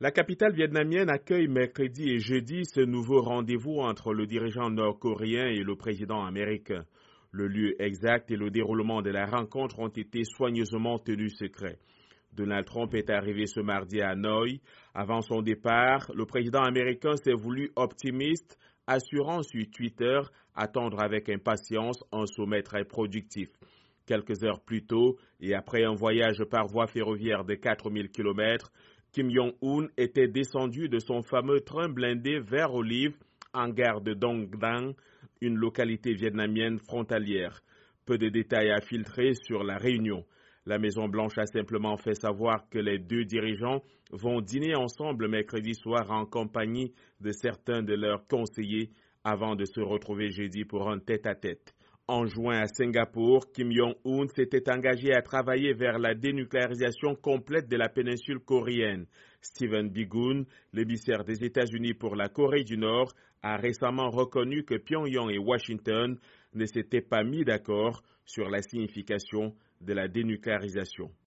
La capitale vietnamienne accueille mercredi et jeudi ce nouveau rendez-vous entre le dirigeant nord-coréen et le président américain. Le lieu exact et le déroulement de la rencontre ont été soigneusement tenus secrets. Donald Trump est arrivé ce mardi à Hanoï. Avant son départ, le président américain s'est voulu optimiste, assurant sur Twitter attendre avec impatience un sommet très productif. Quelques heures plus tôt, et après un voyage par voie ferroviaire de 4000 km, Kim Jong-un était descendu de son fameux train blindé vert olive en gare de Dong Dang, une localité vietnamienne frontalière. Peu de détails à filtrer sur la réunion. La Maison-Blanche a simplement fait savoir que les deux dirigeants vont dîner ensemble mercredi soir en compagnie de certains de leurs conseillers avant de se retrouver jeudi pour un tête-à-tête. En juin à Singapour, Kim Jong-un s'était engagé à travailler vers la dénucléarisation complète de la péninsule coréenne. Stephen Biegun, l'émissaire des États-Unis pour la Corée du Nord, a récemment reconnu que Pyongyang et Washington ne s'étaient pas mis d'accord sur la signification de la dénucléarisation.